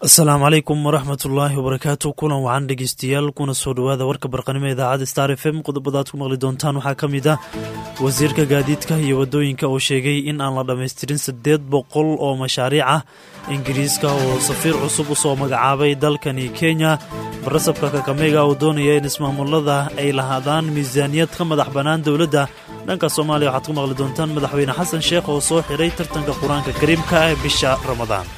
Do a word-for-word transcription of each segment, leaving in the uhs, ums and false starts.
asalaamu calaykum waraxmatullaahi wabarakaatu. kulan wacan dhegeystayaal kuna soo dhowaada warka barqanimo idaacadda star f m. qodobada aad ku maqli doontaan waxaa ka mid ah wasiirka gaadiidka iyo wadooyinka oo sheegay in aan la dhammaystirin siddeed boqol oo mashaariic ah. ingiriiska oo safiir cusub u soo magacaabay dalkani kenya. barasabka kakamega oo doonaya in ismaamulada ay lahaadaan miisaaniyad ka madax bannaan dowladda. dhanka soomaaliya waxaad ku maqli doontaan madaxweyne xasan sheekh oo soo xidhay tartanka qur-aanka kariimka ee bisha ramadaan.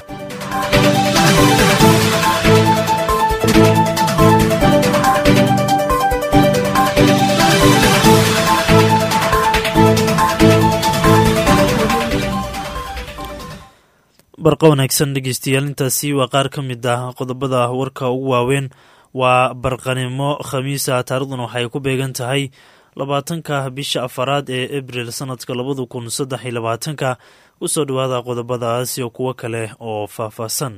barqa wanaagsan dhegeystayaal, intaasi waa qaar ka mid ah qodobada warka ugu waaweyn. waa barqanimo khamiisa, taariikhduna waxay ku beegan tahay labaatanka bisha afaraad ee abril sanadka labada kun saddex iyo labaatanka. usoo dhowaada qodobadaas iyo kuwo kale oo faahfaahsan.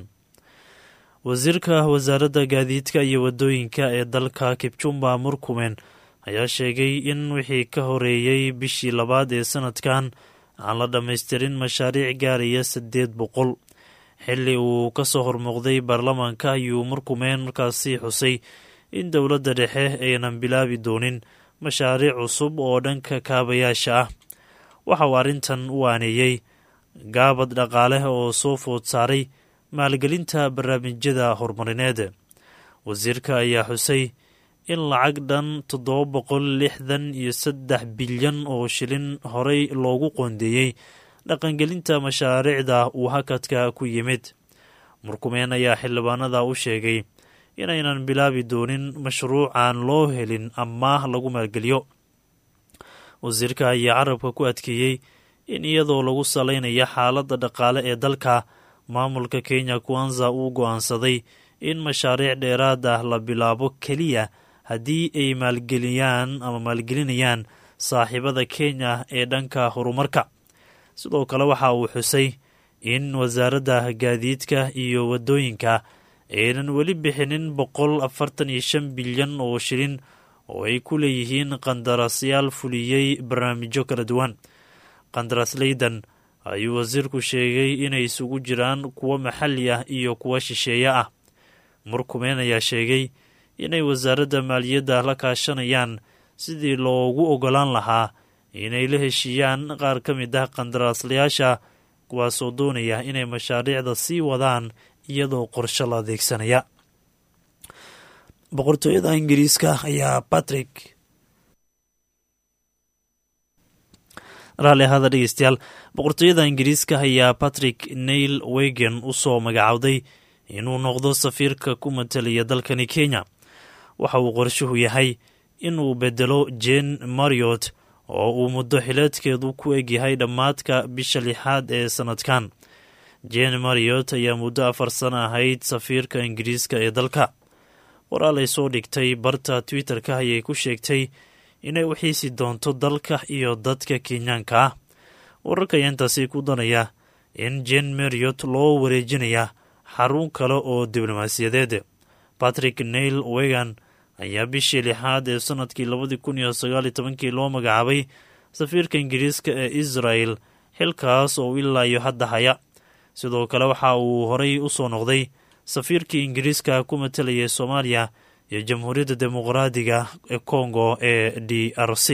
wasiirka wasaaradda gaadiidka iyo wadooyinka ee dalka kipchumba murkomen ayaa sheegay in wixii ka horeeyey bishii labaad ee sanadkan aan la dhammaystirin mashaariic gaaraya siddeed boqol. xilli uu ka soo hormuuqday baarlamaanka ayuu murkomen markaasi xusay in dowladda dhexe aynan bilaabi doonin mashaariic cusub oo dhanka kaabayaasha ah. waxa uu arrintan u aaneeyey gaabad dhaqaale oo soo food saaray maalgelinta barnaamijyada horumarineed. wasiirka ayaa xusay in lacag dhan toddoba boqol lixdan iyo saddex bilyan oo shilin horey loogu qoondeeyey dhaqangelinta mashaariicda uu hakadka ku yimid. murkomen ayaa xildhibaanada u sheegay inaynan bilaabi doonin mashruuc aan loo helin amaah lagu maalgeliyo. wasiirka ayaa carabka ku adkeeyey in iyadoo lagu salaynaya xaaladda dhaqaale ee dalka, maamulka kenya kwanza uu go'aansaday in mashaariic dheeraad ah la bilaabo keliya haddii ay maalgeliyaan ama maalgelinayaan saaxiibada kenya ee dhanka horumarka. sidoo kale waxa uu xusay in wasaaradda gaadiidka iyo wadooyinka aynan weli bixinin boqol afartan iyo shan bilyan oo shilin oo ay ku leeyihiin qandaraasyaal fuliyey barnaamijyo kala duwan. qandaraasleydan ayuu wasiirku sheegay inay isugu jiraan kuwo maxalli ah iyo kuwo shisheeye ah. murkomen ayaa sheegay inay wasaaradda maaliyadda la kaashanayaan sidii loogu ogolaan lahaa inay la heshiiyaan qaar ka mid ah qandaraaslayaasha, kuwaasoo doonaya inay mashaariicda sii wadaan iyadoo qorshe la adeegsanaya. boqortooyada ingiriiska ayaa patrick raalli ahaada dhegeystayaal boqortooyada ingiriiska ayaa patrick neil wegen u soo magacaawday inuu noqdo safiirka ku matalaya dalkani kenya. waxa uu qorshuhu yahay inuu bedelo jane mariot oo uu muddo xileedkeedu ku egyahay dhammaadka bisha lixaad ee sanadkan. jane mariot ayaa muddo afar sano ahayd safiirka ingiriiska ee dalka. qoraal ay soo dhigtay barta twitter-ka ayay ku sheegtay inay u xiisi doonto dalka iyo dadka kenyaanka ah. wararka ayaa intaasi ku danaya in jane mariot loo wareejinaya xarun kale oo diblomaasiyadeed. patrick neil wegan ayaa bishii lixaad ee sanadkii labadii kun iyo sagaal iyo tobankii loo magacaabay safiirka ingiriiska ee israel, xilkaas oo ilaa iyo hadda haya. sidoo kale waxa uu horey u soo noqday safiirkii ingiriiska ku matalayay soomaaliya iyo jamhuuriyadda dimuqraadiga ee congo ee d r c.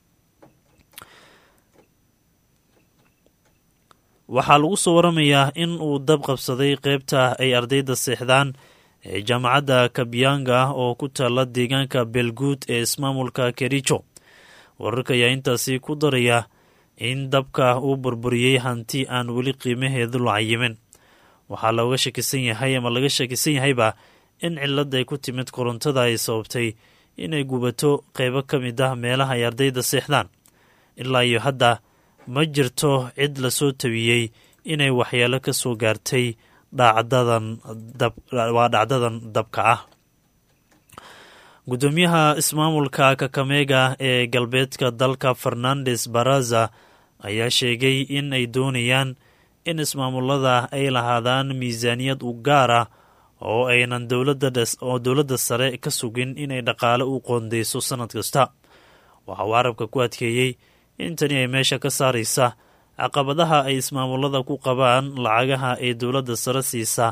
waxaa lagu soo waramayaa in uu dab qabsaday qeybta ay ardayda seexdaan ee jaamacadda kabyanga ah oo ku taalla deegaanka belguud ee ismaamulka kericho. wararka ayaa intaasi ku daraya in dabka uu burburiyey hanti aan weli qiimaheedu la cayimin. waxaa looga shakisan yahay ama laga shakisan yahayba in cilad ay ku timid korontada ay sababtay inay gubato qeybo ka mid ah meelaha ay ardayda seexdaan. ilaa iyo hadda ma jirto cid la soo tabiyey inay waxyaalo ka soo gaartay dhacdadan waa dhacdadan dabka ah. guddoomiyaha ismaamulka kakamega ee galbeedka dalka fernandes baraza ayaa sheegay in ay doonayaan in ismaamulada ay lahaadaan miisaaniyad u gaar ah oo aynan oo dowladda sare ka sugin inay dhaqaale u qoondeyso sannad kasta. waxa uu carabka ku adkeeyey in tani ay meesha ka saaraysa caqabadaha ay ismaamulada ku qabaan lacagaha ee dowladda sare siisa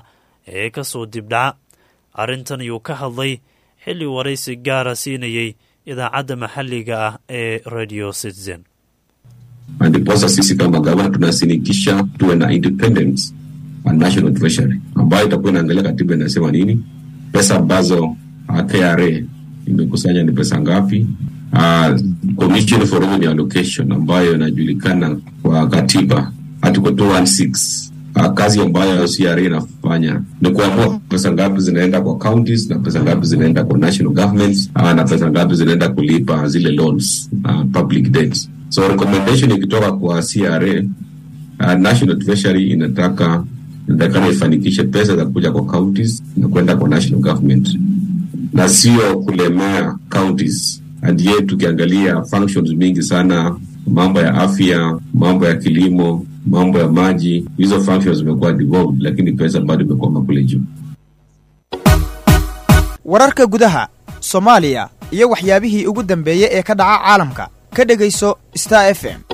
ee ka soo dibdhaca. arrintan ayuu ka hadlay xilli waraysi gaara siinayay idaacadda maxalliga ah ee Radio Citizen. Ndiposa sisi kama gavana tunasinikisha tuwe na independence wa National Treasury ambayo itakuwa inaangalia katiba inasema nini, pesa ambazo K R A imekusanya ni pesa ngapi, uh, Commission for Revenue Allocation ambayo inajulikana kwa katiba article two sixteen. Uh, kazi ambayo C R A inafanya ni kuamua pesa ngapi zinaenda kwa counties na pesa ngapi zinaenda kwa national governments, uh, na pesa ngapi zinaenda kulipa zile loans, uh, public debts. So recommendation ikitoka kwa C R A, uh, National Treasury inataka inataka ifanikishe pesa za kuja kwa counties na kwenda kwa national government, na sio kulemea counties. And yet tukiangalia functions mingi sana, mambo ya afya, mambo ya kilimo, mambo ya maji, hizo functions zimekuwa devolved, lakini pesa bado imekuwa kule juu. wararka gudaha Soomaaliya iyo waxyaabihii ugu dambeeyay ee ka dhaca caalamka ka dhageyso Star F M.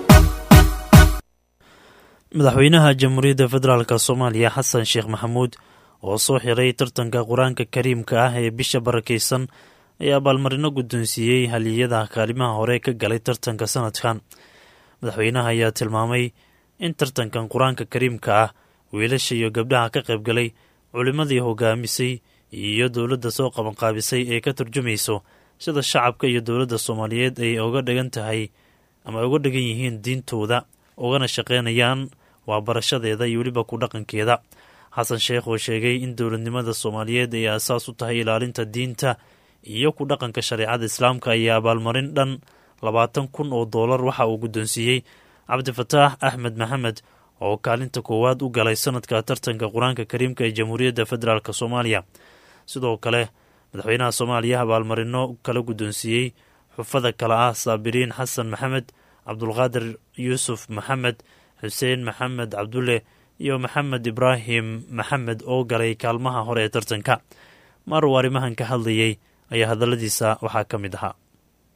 madaxweynaha Jamhuuriyadda Federaalka Soomaaliya Xasan Sheekh Maxamuud oo soo xiray tartanka Quraanka Kariimka ah ee bisha barakeysan ayaa abaalmarino guddoonsiiyey haliyada kaalimaha hore ka galay tartanka sanadkan. madaxweynaha ayaa tilmaamay in tartankan Quraanka Kariimka ah wiilasha iyo gabdhaha ka qayb galay culimadii hogaamisay iyo dowladda soo qaban qaabisay ee ka turjumayso sida shacabka iyo dowladda Soomaaliyeed ay uga dhigan tahay ama uga dhigan yihiin diintooda ugana shaqeynayaan waa barashadeeda iyo weliba ku dhaqankeeda. xasan sheekh oo sheegay in dowladnimada Soomaaliyeed ay asaas u tahay ilaalinta diinta iyo ku dhaqanka shariicada islaamka ayaa abaalmarin dhan labaatan kun oo doolar waxa uu guddoonsiiyey Cabdifataax Axmed Maxamed oo kaalinta koowaad u galay sanadka tartanka Quraanka Kariimka ee Jamhuuriyadda Federaalka Soomaaliya. sidoo kale madaxweynaha Soomaaliya abaalmarino kala guddoonsiiyey xufada kala ah Saabiriin Xasan Maxamed, Cabdulqaadir Yuusuf Maxamed, Xuseen Maxamed Cabdulle iyo Maxamed Ibraahim Maxamed oo galay kaalmaha hore ee tartanka. mar uu arrimahan ka hadlayay ayaa hadalladiisa waxaa ka mid ahaa: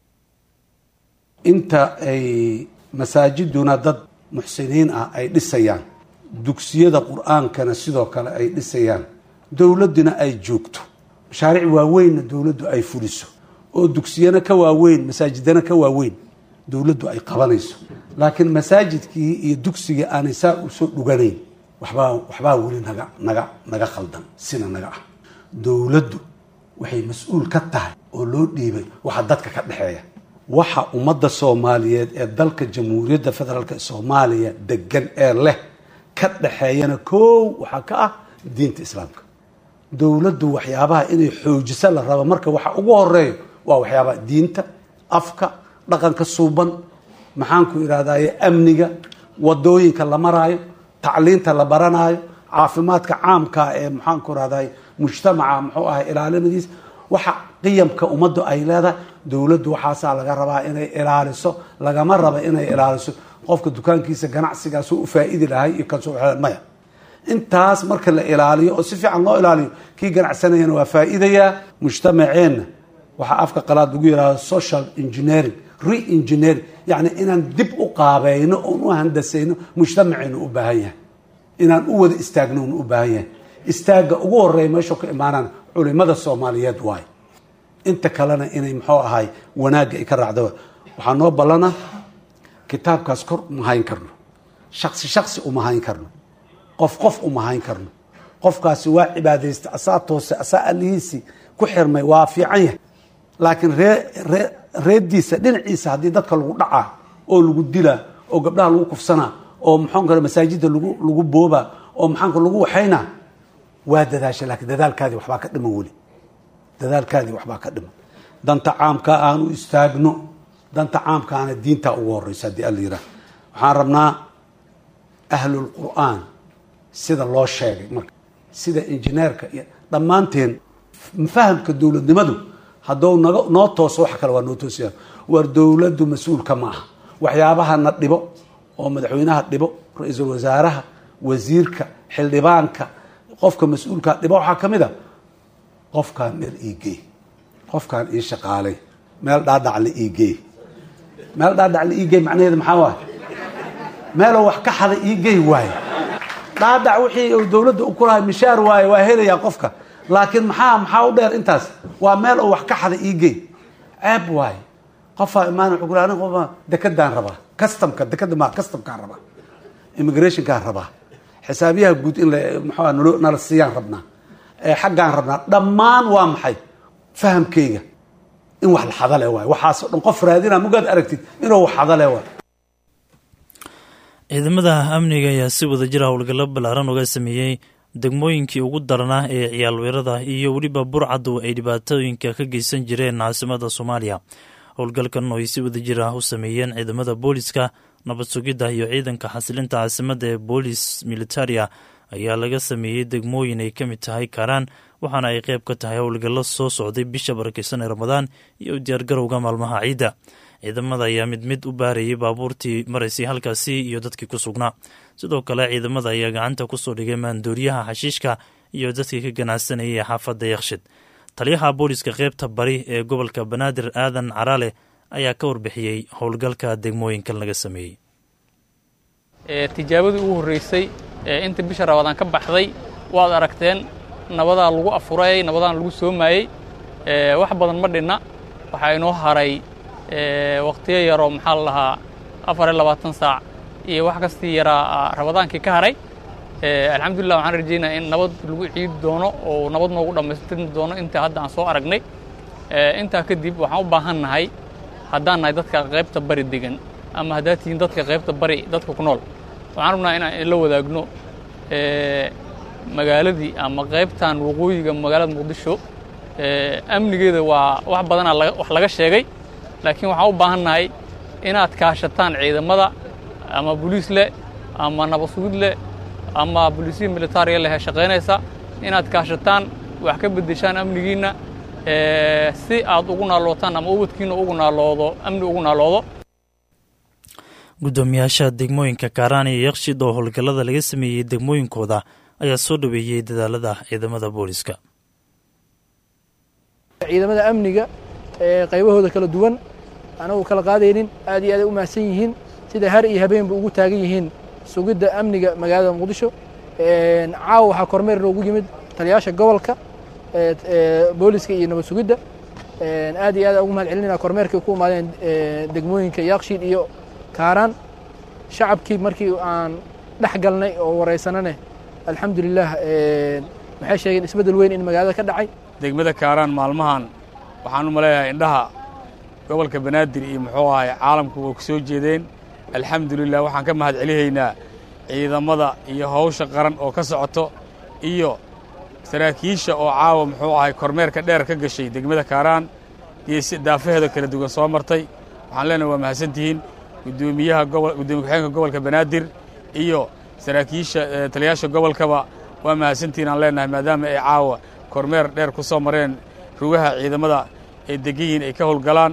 inta ay masaajiduna dad muxsiniin ah ay dhisayaan, dugsiyada qur-aankana sidoo kale ay dhisayaan, dowladuna ay joogto, mashaariic waaweynna dowladdu ay fuliso, oo dugsiyana ka waaweyn masaajidana ka waaweyn dowladdu ay qabanayso, laakiin masaajidkii iyo dugsiga aanay saa u soo dhuganayn, waxbaa waxbaa weli naga naga naga khaldan sina naga ah. dowladdu waxay mas-uul ka tahay oo loo dhiibay waxa dadka ka dhexeeya, waxa ummadda Soomaaliyeed ee dalka Jamhuuriyadda Federaalka Soomaaliya degan ee leh ka dhexeeyana koow waxa ka ah diinta islaamka. dowladdu waxyaabaha inay xoojiso la rabo marka waxa ugu horeeyo waa waxyaabaha diinta, afka, dhaqanka suuban, maxaan ku iraadaaye amniga, wadooyinka la maraayo, tacliinta la baranayo, caafimaadka caamka ee maxaan ku iraadaaye mujtamaca muxuu ahay ilaalinadiisa, waxa qiyamka ummaddu ay leedahay. dowladdu waxaasaa laga rabaa inay ilaaliso, lagama raba inay ilaaliso qofka dukaankiisa ganacsigaas u faa'iidi lahay iyo kan soo maya. intaas marka la ilaaliyo oo si fiican loo ilaaliyo, kii ganacsanayana waa faa'iidayaa, mujtamaceenna waxaa afka qalaad lagu yiraahdo social engineering, re-engineering, yani inaan dib u qaabayno oon u handasayno mujtamaceenu u baahan yahay, inaan u wada istaagno u baahan yahay. istaaga ugu horeeya meesha ka imaanaan culimada Soomaaliyeed waay, inta kalena inay muxuu ahay wanaagga ay ka raacdo. waxaa noo ballana kitaabkaas kor uma hayn karno, shakhsi shakhsi uma hayn karno, qof qof uma hayn karno. qofkaasi waa cibaadaysta, asaa toose, asaa alihiisi ku xirmay, waa fiican yahay, laakiin ree ree reediisa dhinaciisa haddii dadka lagu dhacaa oo lagu dilaa oo gabdhaha lagu kufsanaa oo maxaan kale masaajidda lagu lagu boobaa oo maxaan kale lagu waxaynaa, waa dadaasha, laakiin dadaalkaadii waxbaa ka dhiman weli, dadaalkaadii waxbaa ka dhiman. danta caamka aanu istaagno, danta caamkaana diinta ugu horeysa haddii alla yiraahdo. waxaan rabnaa ahlul qur'aan sida loo sheegay, marka sida injineerka iyo dhammaanteen fahamka dowladnimadu hadduu naga noo tooso wax kale waa noo toosiyaan. war dowladdu mas-uulka ma aha waxyaabaha na dhibo oo madaxweynaha dhibo, ra-iisul wasaaraha, wasiirka, xildhibaanka, qofka mas-uulka dhibo waxaa ka mid a qofkaan meel iigey, qofkaan ii shaqaalay, meel dhaadhac la iigey. meel dhaadhac la iigey macnaheedu maxaa waaye? meeloo wax ka xada iigey waaye. dhaadhac wixii uu dawladda u kulahay mishaar waaye waa helayaa qofka laakiin maxaa maxaa u dheer intaas waa meel uu wax ka xada iigey ceeb waaye qofaa imaan wuxuu kula aniga qofa dekadaan rabaa customka dekada maa customkaan rabaa immigrationkaan rabaa xisaabiyaha guud in la maxaa nala siiyaan rabnaa xaggaan rabnaa dhammaan waa maxay fahamkayga in wax la xadale waayo waxaasoo dhan qof raadina mugaad aragtid inuu wax xadale waayo ciidamada amniga ayaa si wada jira howlgallo ballaaran uga sameeyey degmooyinkii ugu daranaa ee ciyaalweerada iyo weliba burcadu ay dhibaatooyinka ka geysan jireen caasimada soomaaliya howlgalkan oo ay si wada jir ah u sameeyeen ciidamada booliska nabad sugidda iyo ciidanka xasilinta caasimada ee boolis militaria ayaa laga sameeyey degmooyin ay ka mid tahay kaaraan waxaana ay qayb ka tahay howlgallo soo socday bisha barakeysan ee ramadaan iyo diyaargarowga maalmaha ciidda ciidamada ayaa mid mid u baarayay baabuurtii maraysay halkaasi iyo dadkii ku sugnaa sidoo kale ciidamada ayaa gacanta kusoo dhigay maandooriyaha xashiishka iyo dadkii ka ganacsanayay ee xaafadda yakshid taliyaha booliska qaybta bari ee gobolka banaadir aadan caraale ayaa ka warbixiyey howlgalka degmooyinkan laga sameeyey tijaabadii ugu horreysay ee inta bisha ramadaan ka baxday waad aragteen nabadaa lagu afuray nabadaan lagu soomayey wax badan ma dhinna waxaa inoo haray waqtiyo yaroo maxaa la lahaa afar iyo labaatan saac iyo wax kastii yaraa ramadaankii ka haray alxamdulillah waxaan rajaynaa in nabad lagu ciidi doono oo nabad noogu dhammaystirmi doono inta hadda aan soo aragnay intaa kadib waxaan u baahan nahay haddaan nahay dadka qaybta bari degan ama haddaad tihiin dadka qaybta bari dadka ku nool waxaan rabnaa inaan la wadaagno magaaladii ama qaybtan waqooyiga magaalada muqdisho amnigeeda waa wax badanaa wax laga sheegay laakiin waxaan u baahan nahay inaad kaashataan ciidamada ama boliis leh ama nabad sugid leh ama boliisiya militaariga leh shaqaynaysa inaad kaashataan wax ka beddeshaan amnigiinna si aad ugu naalootaan ama ubadkiina ugu naaloodo amni ugu naaloodo guddoomiyaasha degmooyinka kaaraan iyo yakshid oo howlgallada laga sameeyey degmooyinkooda ayaa soo dhaweeyey dadaalada ciidamada booliska ciidamada amniga ee qaybahooda kala duwan anagu kala qaadaynin aad iyo aad ay u mahadsan yihiin sida har iyo habeenba ugu taagan yihiin sugidda amniga magaalada muqdisho caawa waxaa kormeer noogu yimid taliyaasha gobolka booliska iyo nabad sugidda aad iyo aad ugu mahad celinayna kormeerkii ku imaadeen degmooyinka yaaqshiid iyo kaaraan shacabkii markii aan dhex galnay oo waraysanane alxamdulilah waxay sheegeen isbeddel weyn in magaalada ka dhacay degmada kaaraan maalmahan waxaan u maleeyahay indhaha gobolka banaadir iyo muxuu ahay caalamku way ku soo jeedeen alxamdulilah waxaan ka mahad celihaynaa ciidamada iyo hawsha qaran oo ka socoto iyo saraakiisha oo caawa muxuu ahay kormeerka dheer ka gashay degmada kaaraan iyo daafaheeda kala duwan soo martay waxaan leenahay waa mahadsantihiin gudoomiyaha gobol gudoomiye ku-xigeenka gobolka banaadir iyo saraakiisha taliyaasha gobolkaba waa mahadsantihiin aan leenahay maadaama ay caawa kormeer dheer ku soo mareen rugaha ciidamada ay degan yihiin ay ka howlgalaan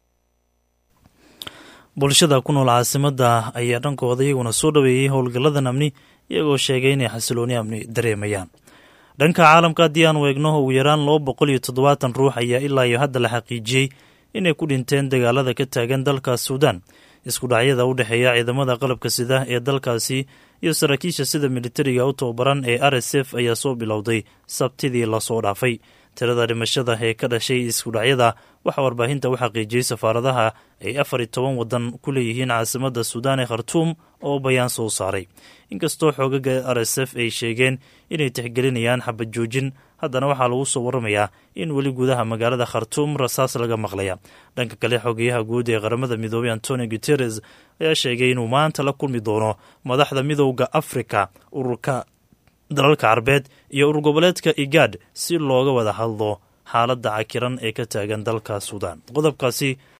bulshada ku nool caasimada ayaa dhankooda iyaguna soo dhaweeyey howlgalladan amni iyagoo sheegay inay xasilooni amni dareemayaan dhanka caalamka haddii aan weegno ugu yaraan laba boqol iyo toddobaatan ruux ayaa ilaa iyo hadda la xaqiijiyey inay ku dhinteen dagaalada ka taagan dalka suudaan isku dhacyada u dhexeeya ciidamada qalabka sida ee dalkaasi iyo saraakiisha sida militariga u tababaran ee r s f ayaa soo bilowday sabtidii lasoo dhaafay tirada dhimashada ee ka dhashay iskudhacyada waxaa warbaahinta u xaqiijiyey safaaradaha ay afar iyo toban waddan ku leeyihiin caasimada suudaan ee khartuum oo bayaan soo saaray inkastoo xoogaga r s f ay sheegeen inay tixgelinayaan xabad joojin haddana waxaa lagu soo waramayaa in weli gudaha magaalada khartuum rasaas laga maqlaya dhanka kale xogeyaha guud ee qaramada midoobey antonio guteres ayaa sheegay inuu maanta la kulmi doono madaxda midowda afrika ururka dalalka carbeed iyo urur goboleedka igad si looga wada hadlo xaaladda cakiran ee ka taagan dalka suudaan qodobkaasi